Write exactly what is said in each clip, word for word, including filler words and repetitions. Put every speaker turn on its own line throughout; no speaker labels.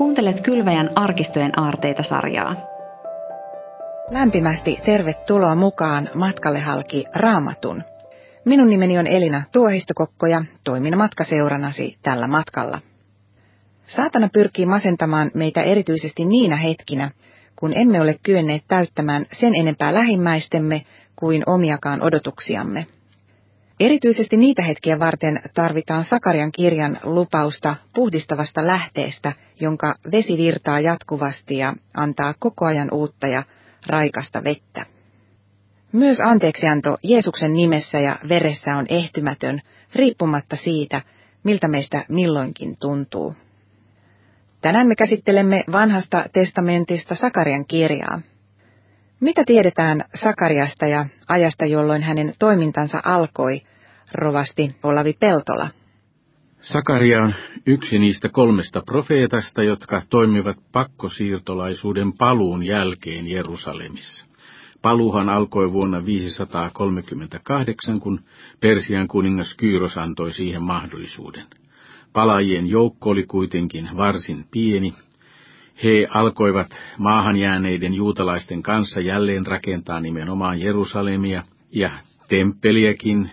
Kuuntelet Kylväjän arkistojen aarteita sarjaa.
Lämpimästi tervetuloa mukaan matkalle halki Raamatun. Minun nimeni on Elina Tuohistokokko ja toimin matkaseuranasi tällä matkalla. Saatana pyrkii masentamaan meitä erityisesti niinä hetkinä, kun emme ole kyenneet täyttämään sen enempää lähimmäistemme kuin omiakaan odotuksiamme. Erityisesti niitä hetkiä varten tarvitaan Sakarian kirjan lupausta puhdistavasta lähteestä, jonka vesi virtaa jatkuvasti ja antaa koko ajan uutta ja raikasta vettä. Myös anteeksianto Jeesuksen nimessä ja veressä on ehtymätön, riippumatta siitä, miltä meistä milloinkin tuntuu. Tänään me käsittelemme vanhasta testamentista Sakarian kirjaa. Mitä tiedetään Sakariasta ja ajasta, jolloin hänen toimintansa alkoi, rovasti Olavi Peltola?
Sakaria on yksi niistä kolmesta profeetasta, jotka toimivat pakkosiirtolaisuuden paluun jälkeen Jerusalemissa. Paluuhan alkoi vuonna viisisataakolmekymmentäkahdeksan, kun Persian kuningas Kyros antoi siihen mahdollisuuden. Palaajien joukko oli kuitenkin varsin pieni. He alkoivat maahan jääneiden juutalaisten kanssa jälleen rakentaa nimenomaan Jerusalemia ja temppeliäkin,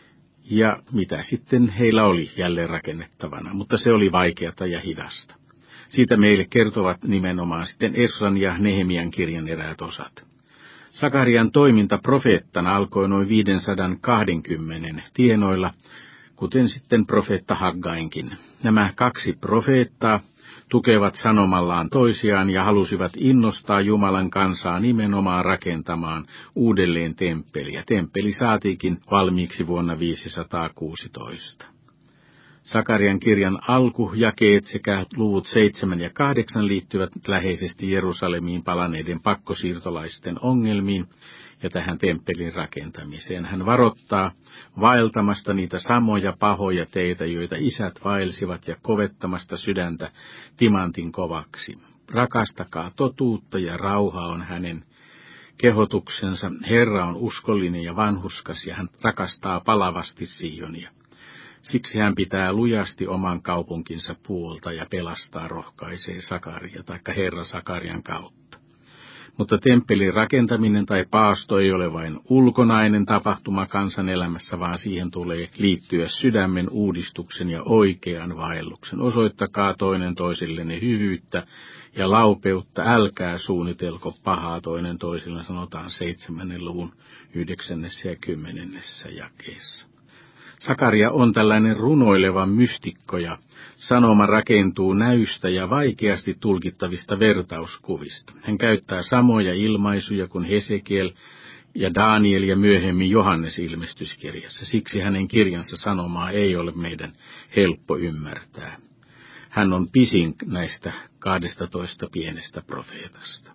ja mitä sitten heillä oli jälleen rakennettavana, mutta se oli vaikeata ja hidasta. Siitä meille kertovat nimenomaan sitten Esran ja Nehemian kirjan eräät osat. Sakarian toiminta profeettana alkoi noin viisisataakaksikymmentä tienoilla, kuten sitten profeetta Haggainkin. Nämä kaksi profeettaa tukevat sanomallaan toisiaan ja halusivat innostaa Jumalan kansaa nimenomaan rakentamaan uudelleen temppeliä. Temppeli saatiinkin valmiiksi vuonna viisisataakuusitoista. Sakarian kirjan alkujakeet sekä luvut seitsemän ja kahdeksan liittyvät läheisesti Jerusalemiin palaneiden pakkosiirtolaisten ongelmiin ja tähän temppelin rakentamiseen. Hän varoittaa vaeltamasta niitä samoja pahoja teitä, joita isät vaelsivat, ja kovettamasta sydäntä timantin kovaksi. Rakastakaa totuutta ja rauha on hänen kehotuksensa. Herra on uskollinen ja vanhurskas ja hän rakastaa palavasti Sionia. Siksi hän pitää lujasti oman kaupunkinsa puolta ja pelastaa rohkaisee Sakaria, taikka Herra Sakarian kautta. Mutta temppelin rakentaminen tai paasto ei ole vain ulkonainen tapahtuma kansan elämässä, vaan siihen tulee liittyä sydämen uudistuksen ja oikean vaelluksen. Osoittakaa toinen toisillenne hyvyyttä ja laupeutta, älkää suunnitelko pahaa toinen toisille, sanotaan seitsemännen luvun yhdeksännessä ja kymmenennessä jakeessa. Sakaria on tällainen runoileva mystikko ja sanoma rakentuu näystä ja vaikeasti tulkittavista vertauskuvista. Hän käyttää samoja ilmaisuja kuin Hesekiel ja Daniel ja myöhemmin Johannes ilmestyskirjassa. Siksi hänen kirjansa sanomaa ei ole meidän helppo ymmärtää. Hän on pisin näistä kahdestatoista pienestä profeetasta.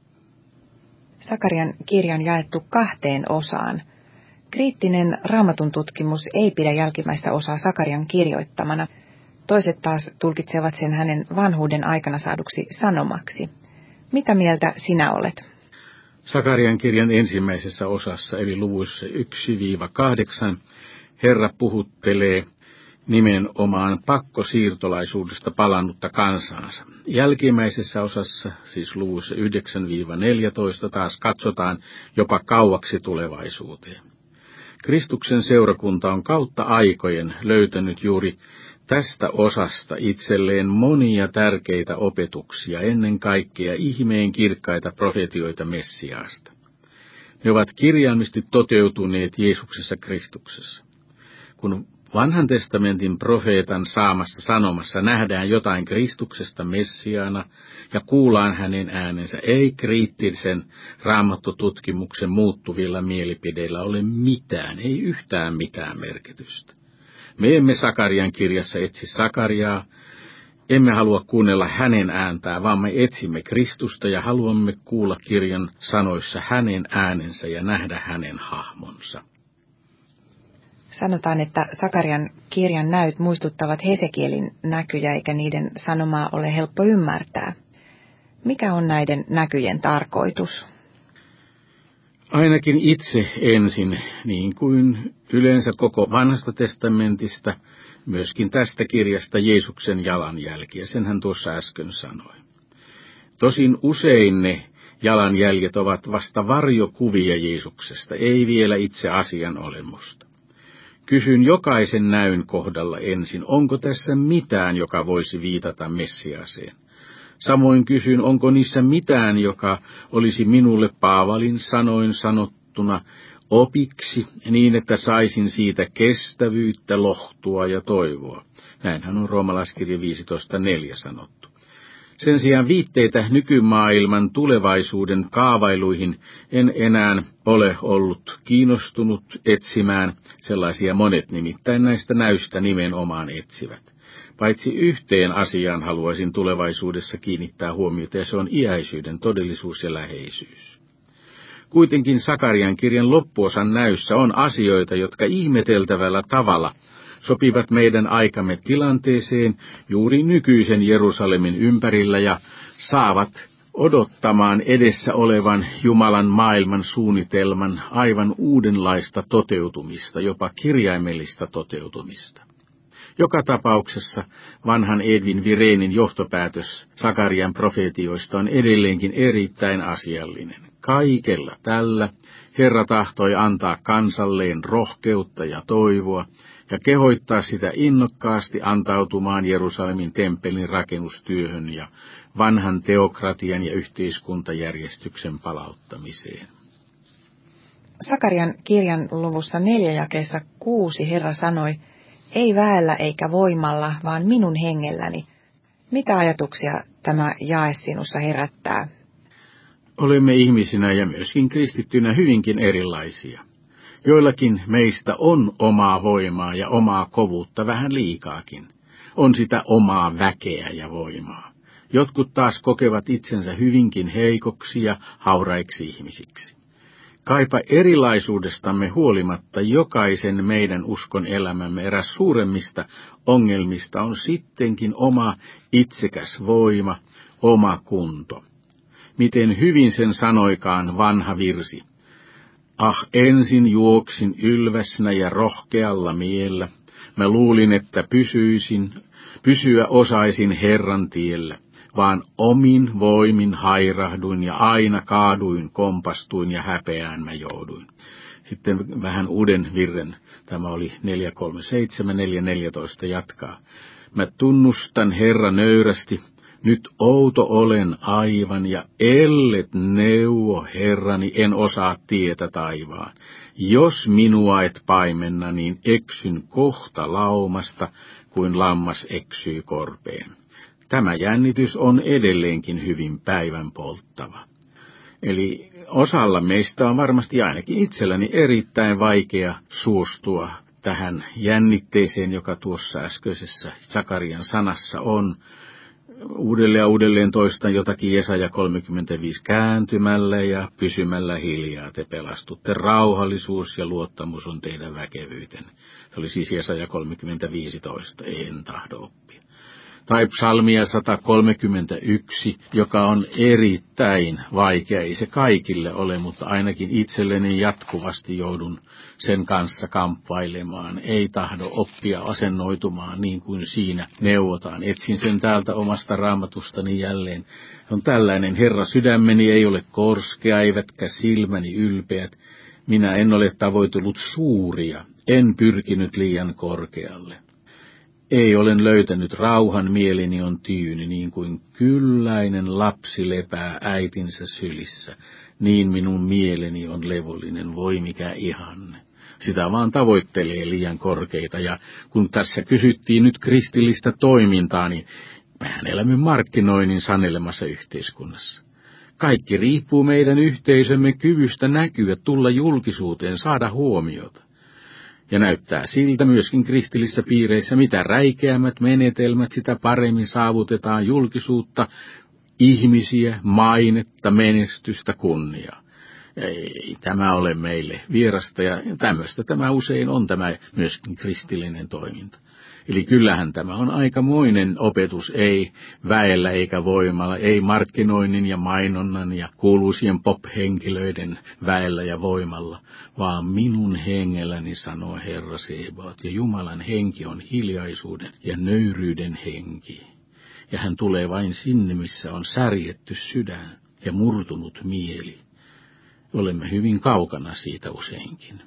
Sakarian kirja on jaettu kahteen osaan. Kriittinen Raamatun tutkimus ei pidä jälkimmäistä osaa Sakarian kirjoittamana. Toiset taas tulkitsevat sen hänen vanhuuden aikana saaduksi sanomaksi. Mitä mieltä sinä olet?
Sakarian kirjan ensimmäisessä osassa, eli luvuissa yksi kahdeksan, Herra puhuttelee nimenomaan pakkosiirtolaisuudesta palannutta kansaansa. Jälkimmäisessä osassa, siis luvuissa yhdeksän neljätoista, taas katsotaan jopa kauaksi tulevaisuuteen. Kristuksen seurakunta on kautta aikojen löytänyt juuri tästä osasta itselleen monia tärkeitä opetuksia, ennen kaikkea ihmeen kirkkaita profetioita Messiaasta. Ne ovat kirjaimisesti toteutuneet Jeesuksessa Kristuksessa. Kun Vanhan testamentin profeetan saamassa sanomassa nähdään jotain Kristuksesta Messiaana ja kuullaan hänen äänensä, ei kriittisen raamattututkimuksen muuttuvilla mielipideillä ole mitään, ei yhtään mitään merkitystä. Me emme Sakarian kirjassa etsi Sakariaa, emme halua kuunnella hänen ääntään, vaan me etsimme Kristusta ja haluamme kuulla kirjan sanoissa hänen äänensä ja nähdä hänen hahmonsa.
Sanotaan, että Sakarian kirjan näyt muistuttavat Hesekielin näkyjä, eikä niiden sanomaa ole helppo ymmärtää. Mikä on näiden näkyjen tarkoitus?
Ainakin itse ensin, niin kuin yleensä koko Vanhasta testamentista, myöskin tästä kirjasta Jeesuksen jalanjälkiä, sen hän tuossa äsken sanoi. Tosin usein ne jalanjäljet ovat vasta varjokuvia Jeesuksesta, ei vielä itse asian olemusta. Kysyn jokaisen näyn kohdalla ensin, onko tässä mitään, joka voisi viitata Messiaseen. Samoin kysyn, onko niissä mitään, joka olisi minulle Paavalin sanoin sanottuna opiksi, niin että saisin siitä kestävyyttä, lohtua ja toivoa. Näinhän on roomalaiskirja viisitoista neljä sanottu. Sen sijaan viitteitä nykymaailman tulevaisuuden kaavailuihin en enää ole ollut kiinnostunut etsimään, sellaisia monet nimittäin näistä näystä nimenomaan etsivät. Paitsi yhteen asiaan haluaisin tulevaisuudessa kiinnittää huomiota, ja se on iäisyyden todellisuus ja läheisyys. Kuitenkin Sakarian kirjan loppuosan näyssä on asioita, jotka ihmeteltävällä tavalla sopivat meidän aikamme tilanteeseen juuri nykyisen Jerusalemin ympärillä ja saavat odottamaan edessä olevan Jumalan maailman suunnitelman aivan uudenlaista toteutumista, jopa kirjaimellista toteutumista. Joka tapauksessa vanhan Edwin Virenin johtopäätös Sakarian profeetioista on edelleenkin erittäin asiallinen. Kaikella tällä Herra tahtoi antaa kansalleen rohkeutta ja toivoa ja kehoittaa sitä innokkaasti antautumaan Jerusalemin temppelin rakennustyöhön ja vanhan teokratian ja yhteiskuntajärjestyksen palauttamiseen.
Sakarian kirjan luvussa neljä jakeessa kuusi Herra sanoi, ei väellä eikä voimalla, vaan minun hengelläni. Mitä ajatuksia tämä jae sinussa herättää?
Olemme ihmisinä ja myöskin kristittynä hyvinkin erilaisia. Joillakin meistä on omaa voimaa ja omaa kovuutta vähän liikaakin. On sitä omaa väkeä ja voimaa. Jotkut taas kokevat itsensä hyvinkin heikoksi ja hauraiksi ihmisiksi. Kaipa erilaisuudestamme huolimatta jokaisen meidän uskon elämämme eräs suuremmista ongelmista on sittenkin oma itsekäs voima, oma kunto. Miten hyvin sen sanoikaan vanha virsi. Ah, ensin juoksin ylväsnä ja rohkealla miellä. Mä luulin, että pysyisin, pysyä osaisin Herran tiellä. Vaan omin voimin hairahduin ja aina kaaduin, kompastuin ja häpeään mä jouduin. Sitten vähän uuden virren, tämä oli neljä kolme seitsemän neljä neljätoista jatkaa. Mä tunnustan Herra nöyrästi, nyt outo olen aivan ja ellet neuvo Herrani, en osaa tietä taivaan. Jos minua et paimenna, niin eksyn kohta laumasta, kuin lammas eksyy korpeen. Tämä jännitys on edelleenkin hyvin päivän polttava. Eli osalla meistä on varmasti ainakin itselläni erittäin vaikea suostua tähän jännitteeseen, joka tuossa äskeisessä Sakarian sanassa on. Uudelleen ja uudelleen toistan jotakin Jesaja kolmekymmentäviisi kääntymällä ja pysymällä hiljaa te pelastutte. Rauhallisuus ja luottamus on teidän väkevyytenne. Se oli siis Jesaja kolmekymmentäviisi toista, en tahdo oppia. Tai psalmia sata kolmekymmentäyksi, joka on erittäin vaikea. Ei se kaikille ole, mutta ainakin itselleni jatkuvasti joudun sen kanssa kamppailemaan. Ei tahdo oppia asennoitumaan niin kuin siinä neuvotaan. Etsin sen täältä omasta raamatustani jälleen. On tällainen, Herra, sydämeni ei ole korskea, eivätkä silmäni ylpeät. Minä en ole tavoitellut suuria, en pyrkinyt liian korkealle. Ei olen löytänyt rauhan, mieleni on tyyni, niin kuin kylläinen lapsi lepää äitinsä sylissä. Niin minun mieleni on levollinen, voi mikä ihanne. Sitä vaan tavoittelee liian korkeita, ja kun tässä kysyttiin nyt kristillistä toimintaa, niin mehän elämme markkinoinnin sanelemassa yhteiskunnassa. Kaikki riippuu meidän yhteisömme kyvystä näkyä, tulla julkisuuteen, saada huomiota. Ja näyttää siltä myöskin kristillisissä piireissä, mitä räikeämmät menetelmät, sitä paremmin saavutetaan julkisuutta, ihmisiä, mainetta, menestystä, kunniaa. Ei tämä ole meille vierasta, ja tämmöistä tämä usein on, tämä myöskin kristillinen toiminta. Eli kyllähän tämä on aikamoinen opetus, ei väellä eikä voimalla, ei markkinoinnin ja mainonnan ja kuuluisien pop-henkilöiden väellä ja voimalla, vaan minun hengelläni, sanoo Herra Sebaot, ja Jumalan henki on hiljaisuuden ja nöyryyden henki. Ja hän tulee vain sinne, missä on särjetty sydän ja murtunut mieli. Olemme hyvin kaukana siitä useinkin.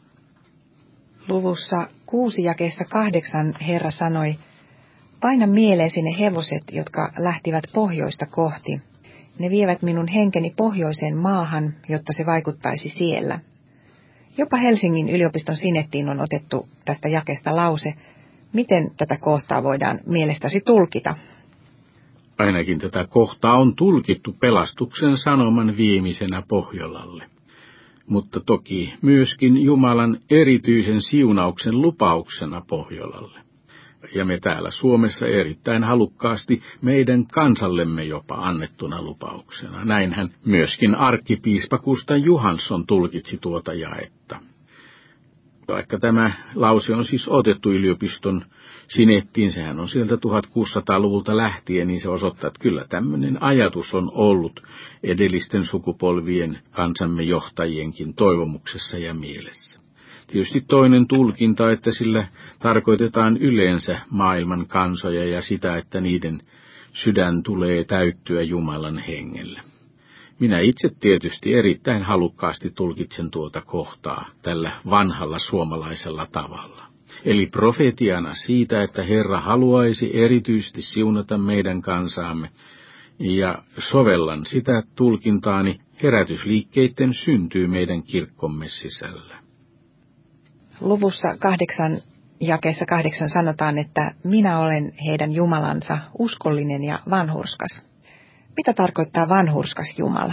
Luvussa kuusi jakeessa kahdeksan Herra sanoi, paina mieleesi ne hevoset, jotka lähtivät pohjoista kohti. Ne vievät minun henkeni pohjoiseen maahan, jotta se vaikuttaisi siellä. Jopa Helsingin yliopiston sinettiin on otettu tästä jakeesta lause. Miten tätä kohtaa voidaan mielestäsi tulkita?
Ainakin tätä kohtaa on tulkittu pelastuksen sanoman viemisenä Pohjolalle. Mutta toki myöskin Jumalan erityisen siunauksen lupauksena Pohjolalle. Ja me täällä Suomessa erittäin halukkaasti meidän kansallemme jopa annettuna lupauksena. Näinhän myöskin arkkipiispa Kustan Johansson tulkitsi tuota jaetta. Vaikka tämä lause on siis otettu yliopiston sinettiin, sehän on sieltä tuhatkuusisataaluvulta lähtien, niin se osoittaa, että kyllä tämmöinen ajatus on ollut edellisten sukupolvien kansamme johtajienkin toivomuksessa ja mielessä. Tietysti toinen tulkinta, että sillä tarkoitetaan yleensä maailman kansoja ja sitä, että niiden sydän tulee täyttyä Jumalan hengellä. Minä itse tietysti erittäin halukkaasti tulkitsen tuota kohtaa tällä vanhalla suomalaisella tavalla. Eli profetiana siitä, että Herra haluaisi erityisesti siunata meidän kansaamme, ja sovellan sitä tulkintaani herätysliikkeiden syntyy meidän kirkkomme sisällä.
Luvussa kahdeksan jakeessa kahdeksan sanotaan, että minä olen heidän Jumalansa, uskollinen ja vanhurskas. Mitä tarkoittaa vanhurskas Jumala?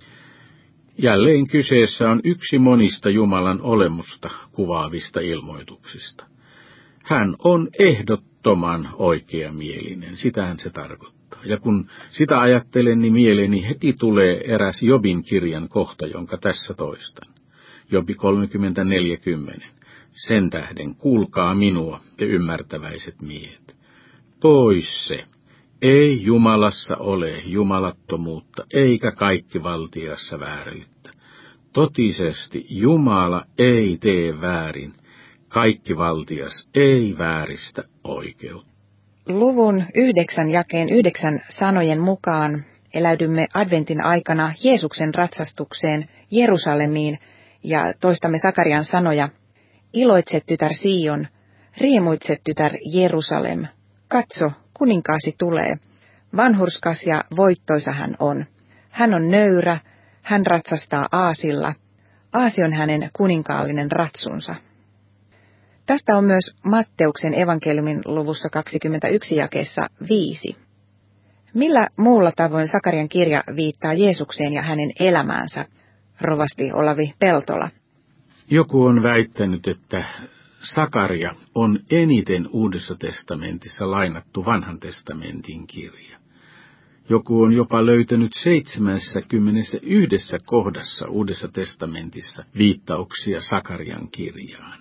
Jälleen kyseessä on yksi monista Jumalan olemusta kuvaavista ilmoituksista. Hän on ehdottoman oikeamielinen, sitähän se tarkoittaa. Ja kun sitä ajattelen, niin mieleeni heti tulee eräs Jobin kirjan kohta, jonka tässä toistan. Jobi kolmekymmentä neljäkymmentä. Sen tähden kuulkaa minua, te ymmärtäväiset miehet. Pois se. Ei Jumalassa ole jumalattomuutta, eikä kaikki valtiassa vääryyttä. Totisesti Jumala ei tee väärin, kaikki valtias ei vääristä oikeutta.
Luvun yhdeksän jakeen yhdeksän sanojen mukaan eläydymme adventin aikana Jeesuksen ratsastukseen Jerusalemiin ja toistamme Sakarian sanoja. Iloitse tytär Sion, riemuitse tytär Jerusalem, katso, kuninkaasi tulee. Vanhurskas ja voittoisa hän on. Hän on nöyrä, hän ratsastaa aasilla. Aasi on hänen kuninkaallinen ratsunsa. Tästä on myös Matteuksen evankeliumin luvussa kaksikymmentäyksi jakeessa viisi. Millä muulla tavoin Sakarian kirja viittaa Jeesukseen ja hänen elämäänsä, rovasti Olavi Peltola?
Joku on väittänyt, että Sakaria on eniten Uudessa testamentissa lainattu Vanhan testamentin kirja. Joku on jopa löytänyt seitsemänkymmentäyksi kohdassa Uudessa testamentissa viittauksia Sakarian kirjaan.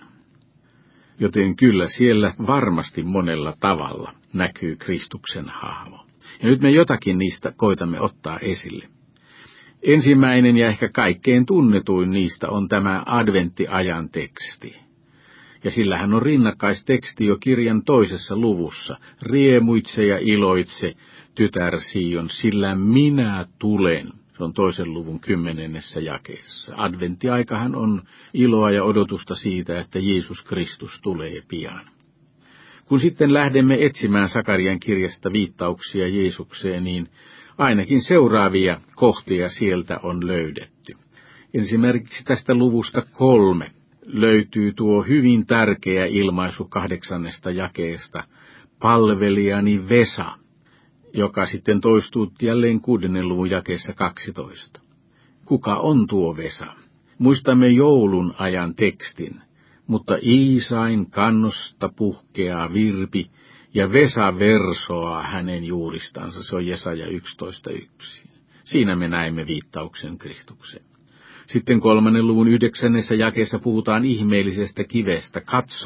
Joten kyllä siellä varmasti monella tavalla näkyy Kristuksen hahmo. Ja nyt me jotakin niistä koitamme ottaa esille. Ensimmäinen ja ehkä kaikkein tunnetuin niistä on tämä adventtiajan teksti. Ja sillähän on rinnakkaisteksti jo kirjan toisessa luvussa. Riemuitse ja iloitse, tytär Sion, sillä minä tulen. Se on toisen luvun kymmenennessä jakeessa. Adventtiaikahan on iloa ja odotusta siitä, että Jeesus Kristus tulee pian. Kun sitten lähdemme etsimään Sakarian kirjasta viittauksia Jeesukseen, niin ainakin seuraavia kohtia sieltä on löydetty. Esimerkiksi tästä luvusta kolme löytyy tuo hyvin tärkeä ilmaisu kahdeksannesta jakeesta, palvelijani Vesa, joka sitten toistuu jälleen kuudennen luvun jakeessa kaksitoista. Kuka on tuo Vesa? Muistamme joulun ajan tekstin, mutta Iisain kannosta puhkeaa virpi, ja Vesa versoaa hänen juuristansa, se on Jesaja yksitoista yksi. Siinä me näemme viittauksen Kristukseen. Sitten kolmannen luvun yhdeksännessä jakeessa puhutaan ihmeellisestä kivestä. Katso,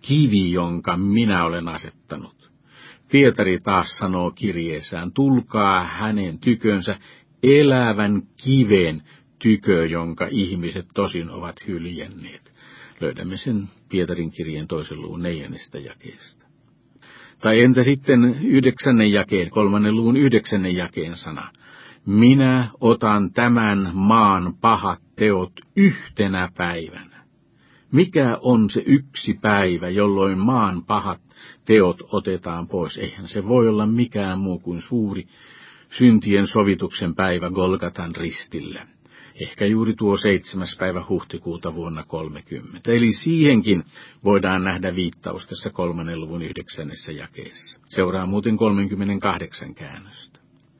kivi, jonka minä olen asettanut. Pietari taas sanoo kirjeessään, tulkaa hänen tykönsä elävän kiven tykö, jonka ihmiset tosin ovat hyljänneet. Löydämme sen Pietarin kirjeen toisen luvun neljännestä jakeesta. Tai entä sitten yhdeksännen jakeen, kolmannen luvun yhdeksännen jakeen sana? Minä otan tämän maan pahat teot yhtenä päivänä. Mikä on se yksi päivä, jolloin maan pahat teot otetaan pois? Eihän se voi olla mikään muu kuin suuri syntien sovituksen päivä Golgatan ristillä. Ehkä juuri tuo seitsemäs päivä huhtikuuta vuonna kolmekymmentä. Eli siihenkin voidaan nähdä viittaus tässä kolmannen luvun yhdeksännessä jakeessa. Seuraa muuten kolmekymmentäkahdeksan käännöstä.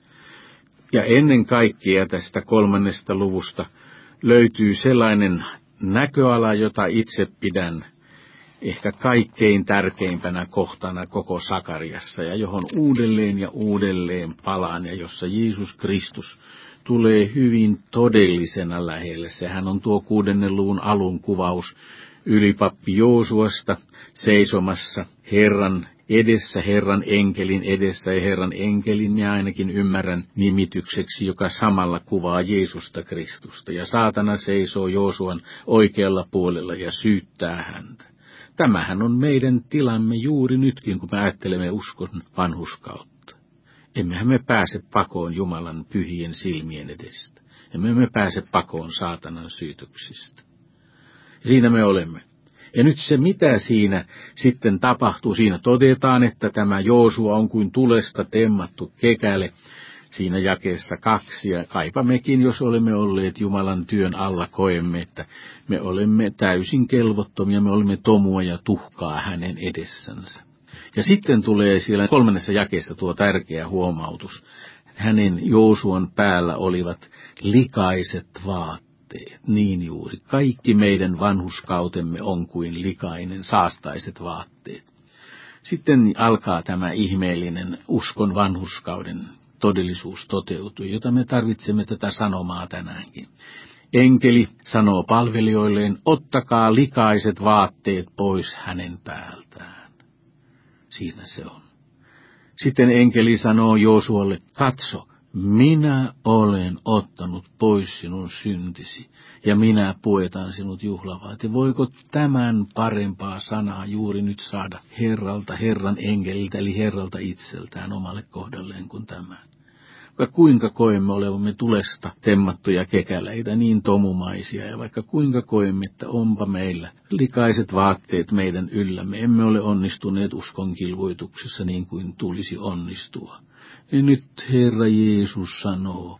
Ja ennen kaikkea tästä kolmannesta luvusta löytyy sellainen näköala, jota itse pidän ehkä kaikkein tärkeimpänä kohtana koko Sakariassa, ja johon uudelleen ja uudelleen palaan, ja jossa Jeesus Kristus tulee hyvin todellisena lähelle. Sehän on tuo kuudennen luvun alun kuvaus ylipappi Joosuasta seisomassa Herran edessä, Herran enkelin edessä, ja Herran enkelin minä ainakin ymmärrän nimitykseksi, joka samalla kuvaa Jeesusta Kristusta. Ja saatana seisoo Joosuan oikealla puolella ja syyttää häntä. Tämähän on meidän tilamme juuri nytkin, kun me ajattelemme uskon vanhurskautta. Emmehän me pääse pakoon Jumalan pyhien silmien edestä. Emme me pääse pakoon saatanan syytöksistä. Siinä me olemme. Ja nyt se, mitä siinä sitten tapahtuu, siinä todetaan, että tämä Joosua on kuin tulesta temmattu kekäle, siinä jakeessa kaksi, ja kaipa mekin, jos olemme olleet Jumalan työn alla, koemme, että me olemme täysin kelvottomia, me olemme tomua ja tuhkaa hänen edessänsä. Ja sitten tulee siellä kolmannessa jakeessa tuo tärkeä huomautus. Hänen Joosuan päällä olivat likaiset vaatteet. Niin juuri. Kaikki meidän vanhurskautemme on kuin likainen, saastaiset vaatteet. Sitten alkaa tämä ihmeellinen uskon vanhurskauden todellisuus toteutuu, jota me tarvitsemme tätä sanomaa tänäänkin. Enkeli sanoo palvelijoilleen, ottakaa likaiset vaatteet pois hänen päältään. Siinä se on. Sitten enkeli sanoo Joosualle, katso, minä olen ottanut pois sinun syntisi, ja minä puetan sinut juhlavaat. Ja voiko tämän parempaa sanaa juuri nyt saada Herralta, Herran enkeliltä, eli Herralta itseltään omalle kohdalleen kuin tämän? Vaikka kuinka koemme olevamme tulesta temmattuja kekäleitä, niin tomumaisia, ja vaikka kuinka koemme, että onpa meillä likaiset vaatteet meidän yllämme, emme ole onnistuneet uskonkilvoituksessa niin kuin tulisi onnistua. Ja nyt Herra Jeesus sanoo,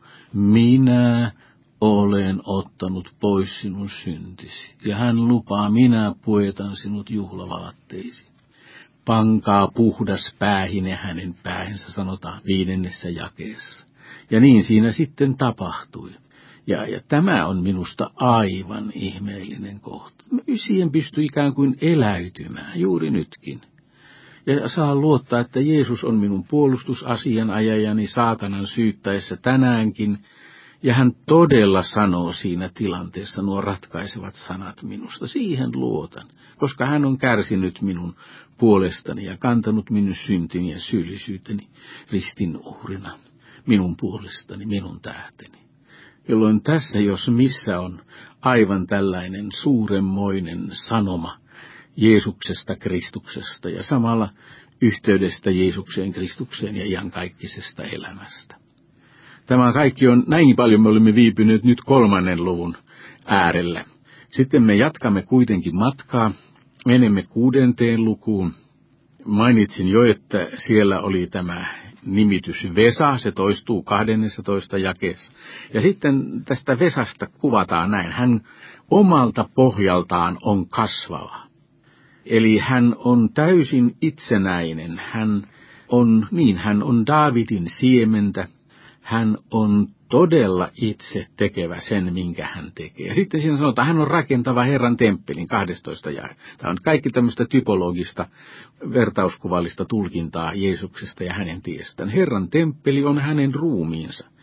minä olen ottanut pois sinun syntisi, ja hän lupaa, minä puetan sinut juhlavaatteisi. Pankaa puhdas päähine hänen päähensä, sanotaan viidennessä jakeessa. Ja niin siinä sitten tapahtui. Ja, ja tämä on minusta aivan ihmeellinen kohta. Siihen pystyy ikään kuin eläytymään juuri nytkin. Ja saa luottaa, että Jeesus on minun puolustusasianajajani saatanan syyttäessä tänäänkin. Ja hän todella sanoo siinä tilanteessa nuo ratkaisevat sanat minusta. Siihen luotan, koska hän on kärsinyt minun puolestani ja kantanut minun syntini ja syyllisyyteni ristin uhrina minun puolestani, minun tähteni. Jolloin tässä, jos missä on aivan tällainen suuremmoinen sanoma Jeesuksesta, Kristuksesta ja samalla yhteydestä Jeesukseen, Kristukseen ja iankaikkisesta elämästä. Tämä kaikki on, näin paljon me olemme viipyneet nyt kolmannen luvun äärellä. Sitten me jatkamme kuitenkin matkaa, menemme kuudenteen lukuun. Mainitsin jo, että siellä oli tämä nimitys Vesa, se toistuu kahdennessatoista jakeessa. Ja sitten tästä Vesasta kuvataan näin, hän omalta pohjaltaan on kasvava. Eli hän on täysin itsenäinen, hän on, niin hän on Daavidin siementä. Hän on todella itse tekevä sen, minkä hän tekee. Ja sitten siinä sanotaan, hän on rakentava Herran temppelin, kahdestoista jae. Tämä on kaikki tämmöistä typologista, vertauskuvallista tulkintaa Jeesuksesta ja hänen tiestään. Herran temppeli on hänen ruumiinsa.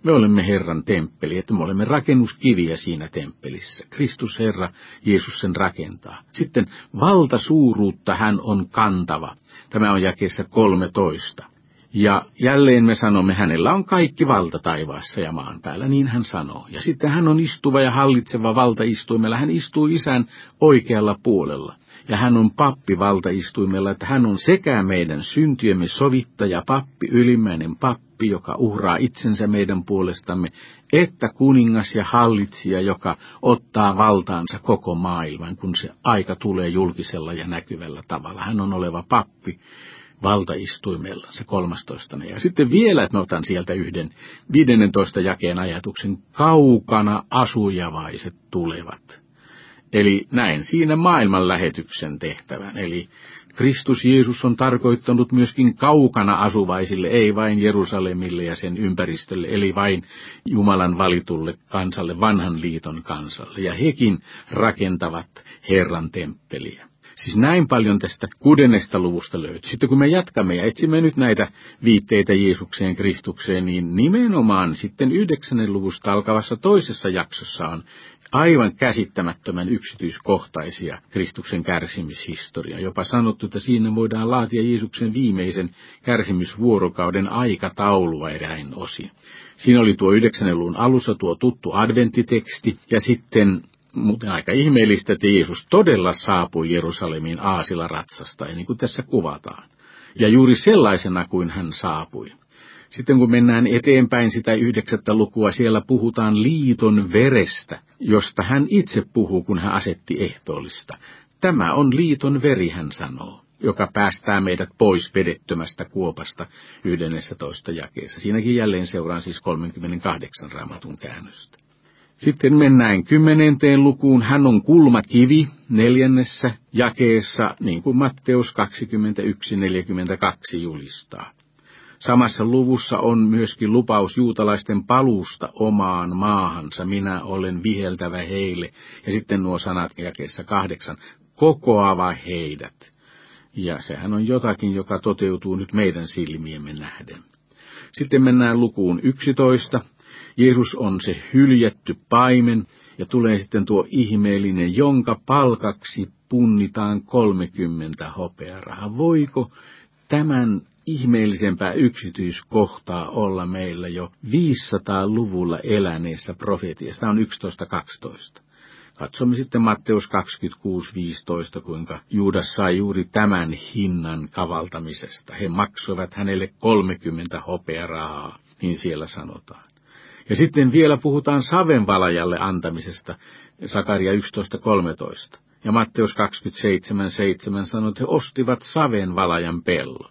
Me olemme Herran temppeli, että me olemme rakennuskiviä siinä temppelissä. Kristus Herra, Jeesus sen rakentaa. Sitten valtasuuruutta hän on kantava. Tämä on jakeessa kolmetoista. Ja jälleen me sanomme, hänellä on kaikki valta taivaassa ja maan päällä, niin hän sanoo. Ja sitten hän on istuva ja hallitseva valtaistuimella, hän istuu Isän oikealla puolella. Ja hän on pappi valtaistuimella, että hän on sekä meidän syntiemme sovittaja, pappi, ylimmäinen pappi, joka uhraa itsensä meidän puolestamme, että kuningas ja hallitsija, joka ottaa valtaansa koko maailman, kun se aika tulee julkisella ja näkyvällä tavalla. Hän on oleva pappi valtaistuimella, se kolmastoistane. Ja sitten vielä, että mä otan sieltä yhden viidennentoista jakeen ajatuksen, kaukana asujavaiset tulevat. Eli näin siinä maailman lähetyksen tehtävän. Eli Kristus Jeesus on tarkoittanut myöskin kaukana asuvaisille, ei vain Jerusalemille ja sen ympäristölle, eli vain Jumalan valitulle kansalle, vanhan liiton kansalle. Ja hekin rakentavat Herran temppeliä. Siis näin paljon tästä kuudennesta luvusta löytyy. Sitten kun me jatkamme ja etsimme nyt näitä viitteitä Jeesukseen, Kristukseen, niin nimenomaan sitten yhdeksännen luvusta alkavassa toisessa jaksossa on aivan käsittämättömän yksityiskohtaisia Kristuksen kärsimyshistoria. Jopa sanottu, että siinä voidaan laatia Jeesuksen viimeisen kärsimysvuorokauden aikataulua eräin osin. Siinä oli tuo yhdeksännen luvun alussa tuo tuttu adventtiteksti ja sitten muuten aika ihmeellistä, että Jeesus todella saapui Jerusalemiin aasilla ratsastaen, niin kuin tässä kuvataan. Ja juuri sellaisena kuin hän saapui. Sitten kun mennään eteenpäin sitä yhdeksättä lukua, siellä puhutaan liiton verestä, josta hän itse puhuu, kun hän asetti ehtoollista. Tämä on liiton veri, hän sanoo, joka päästää meidät pois vedettömästä kuopasta yhdennessätoista jakeessa. Siinäkin jälleen seuraan siis kolmekymmentäkahdeksan Raamatun käännöstä. Sitten mennään kymmenenteen lukuun. Hän on kulmakivi neljännessä jakeessa, niin kuin Matteus kaksikymmentäyksi neljäkymmentäkaksi julistaa. Samassa luvussa on myöskin lupaus juutalaisten paluusta omaan maahansa. Minä olen viheltävä heille. Ja sitten nuo sanat jakeessa kahdeksan. Kokoava heidät. Ja sehän on jotakin, joka toteutuu nyt meidän silmiemme nähden. Sitten mennään lukuun yksitoista. Jeesus on se hyljätty paimen, ja tulee sitten tuo ihmeellinen, jonka palkaksi punnitaan kolmekymmentä hopearahaa. Voiko tämän ihmeellisempää yksityiskohtaa olla meillä jo viisisataaluvulla eläneessä profetiassa? Tämä on yksitoista kaksitoista. Katsomme sitten Matteus kaksikymmentäkuusi viisitoista, kuinka Juudas sai juuri tämän hinnan kavaltamisesta. He maksoivat hänelle kolmekymmentä hopearahaa, niin siellä sanotaan. Ja sitten vielä puhutaan savenvalajalle antamisesta, Sakaria yksitoista kolmetoista. Ja Matteus kaksikymmentäseitsemän seitsemän sanoo, että he ostivat savenvalajan pellon.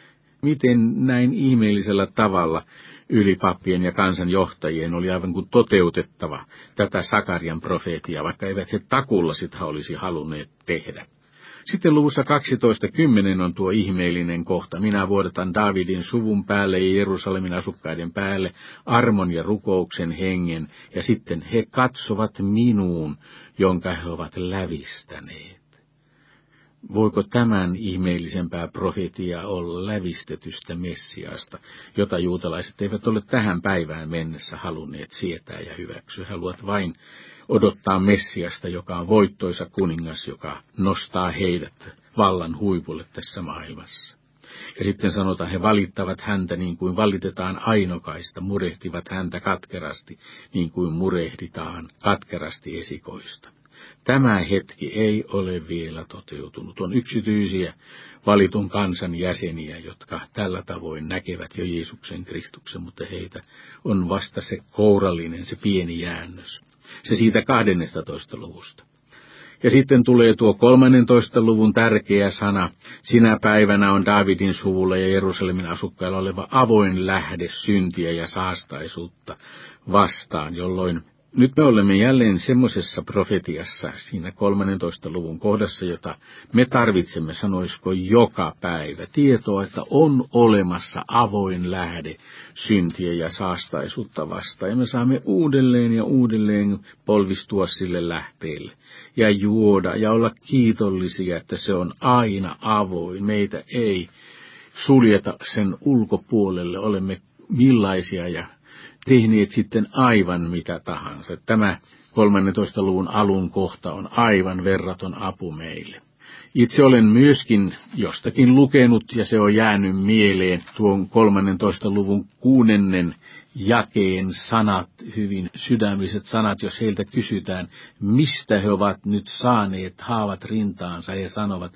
Miten näin ihmeellisellä tavalla ylipappien ja kansanjohtajien oli aivan kuin toteutettava tätä Sakarian profeetiaa, vaikka eivät he takulla sitä olisi halunneet tehdä. Sitten luvussa kaksitoista kymmenen on tuo ihmeellinen kohta. Minä vuodatan Daavidin suvun päälle ja Jerusalemin asukkaiden päälle armon ja rukouksen hengen, ja sitten he katsovat minuun, jonka he ovat lävistäneet. Voiko tämän ihmeellisempää profetiaa olla lävistetystä Messiasta, jota juutalaiset eivät ole tähän päivään mennessä halunneet sietää ja hyväksyä? He haluavat vain odottaa Messiasta, joka on voittoisa kuningas, joka nostaa heidät vallan huipulle tässä maailmassa. Ja sitten sanotaan, he valittavat häntä niin kuin valitetaan ainokaista, murehtivat häntä katkerasti niin kuin murehditaan katkerasti esikoista. Tämä hetki ei ole vielä toteutunut. On yksityisiä valitun kansan jäseniä, jotka tällä tavoin näkevät jo Jeesuksen Kristuksen, mutta heitä on vasta se kourallinen, se pieni jäännös. Se siitä kahdennestatoista luvusta. Ja sitten tulee tuo kolmannentoista luvun tärkeä sana. Sinä päivänä on Daavidin suvulla ja Jerusalemin asukkailla oleva avoin lähde syntiä ja saastaisuutta vastaan, jolloin nyt me olemme jälleen semmoisessa profetiassa, siinä kolmannentoista luvun kohdassa, jota me tarvitsemme, sanoisiko joka päivä, tietoa, että on olemassa avoin lähde syntiä ja saastaisuutta vastaan. Ja me saamme uudelleen ja uudelleen polvistua sille lähteelle ja juoda ja olla kiitollisia, että se on aina avoin. Meitä ei suljeta sen ulkopuolelle, olemme millaisia ja tehneet sitten aivan mitä tahansa. Tämä kolmannentoista luvun alun kohta on aivan verraton apu meille. Itse olen myöskin jostakin lukenut, ja se on jäänyt mieleen, tuon kolmannentoista luvun kuudennen jakeen sanat, hyvin sydämelliset sanat, jos heiltä kysytään, mistä he ovat nyt saaneet haavat rintaansa, he sanovat,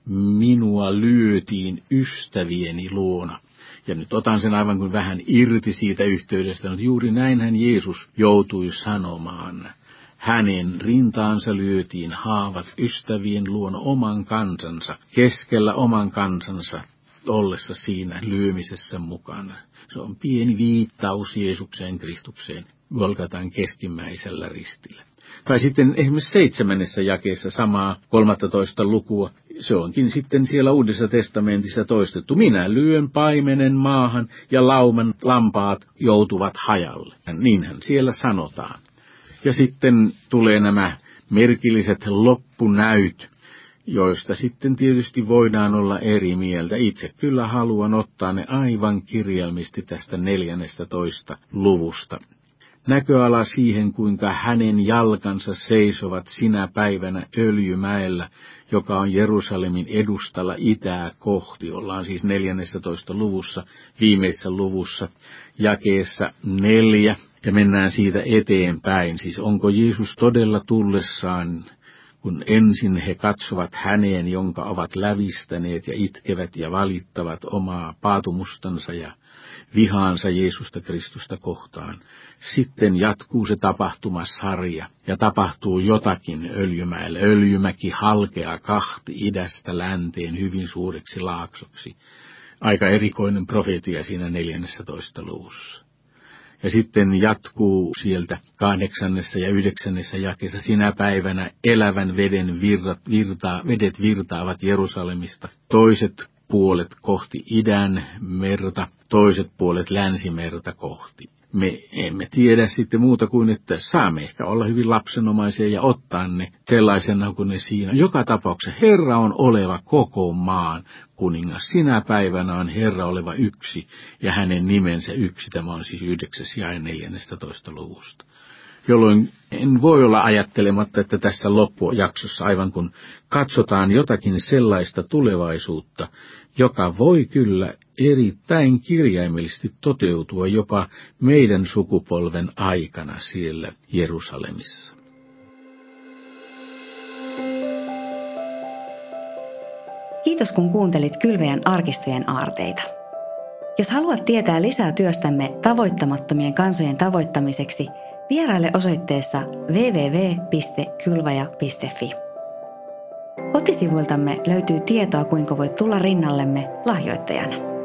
minua lyötiin ystävieni luona. Ja nyt otan sen aivan kuin vähän irti siitä yhteydestä, mutta juuri näinhän Jeesus joutui sanomaan. Hänen rintaansa lyötiin haavat ystävien luona oman kansansa, keskellä oman kansansa, ollessa siinä lyömisessä mukana. Se on pieni viittaus Jeesukseen Kristukseen Golgatan keskimmäisellä ristillä. Tai sitten esimerkiksi seitsemännessä jakeessa samaa kolmattatoista lukua, se onkin sitten siellä Uudessa testamentissa toistettu. Minä lyön paimenen maahan ja lauman lampaat joutuvat hajalle. Niinhän siellä sanotaan. Ja sitten tulee nämä merkilliset loppunäyt, joista sitten tietysti voidaan olla eri mieltä. Itse kyllä haluan ottaa ne aivan kirjaimisesti tästä neljännestä toista luvusta. Näköala siihen, kuinka hänen jalkansa seisovat sinä päivänä Öljymäellä, joka on Jerusalemin edustalla itää kohti. Ollaan siis neljännessä toista luvussa, viimeisessä luvussa, jakeessa neljä, ja mennään siitä eteenpäin. Siis onko Jeesus todella tullessaan, kun ensin he katsovat häneen, jonka ovat lävistäneet ja itkevät ja valittavat omaa paatumustansa ja vihaansa Jeesusta Kristusta kohtaan. Sitten jatkuu se tapahtumasarja ja tapahtuu jotakin Öljymäellä. Öljymäki halkeaa kahti idästä länteen hyvin suureksi laaksoksi. Aika erikoinen profeetia siinä neljännessä toista luvussa. Ja sitten jatkuu sieltä kahdeksannessa ja yhdeksännessä jakeessa sinä päivänä elävän veden virrat, virtaa, vedet virtaavat Jerusalemista. Toiset puolet kohti idän merta, toiset puolet länsimerta kohti. Me emme tiedä sitten muuta kuin, että saamme ehkä olla hyvin lapsenomaisia ja ottaa ne sellaisena kuin ne siinä. Joka tapauksessa Herra on oleva koko maan kuningas. Sinä päivänä on Herra oleva yksi ja hänen nimensä yksi. Tämä on siis yhdeksäs jae neljännestä toista luvusta. Jolloin en voi olla ajattelematta, että tässä loppujaksossa aivan kun katsotaan jotakin sellaista tulevaisuutta, joka voi kyllä erittäin kirjaimellisesti toteutua jopa meidän sukupolven aikana siellä Jerusalemissa.
Kiitos kun kuuntelit Kylväjän arkistojen aarteita. Jos haluat tietää lisää työstämme tavoittamattomien kansojen tavoittamiseksi, vieraile osoitteessa double-u double-u double-u piste kylväjä piste fi. Kotisivuiltamme löytyy tietoa, kuinka voit tulla rinnallemme lahjoittajana.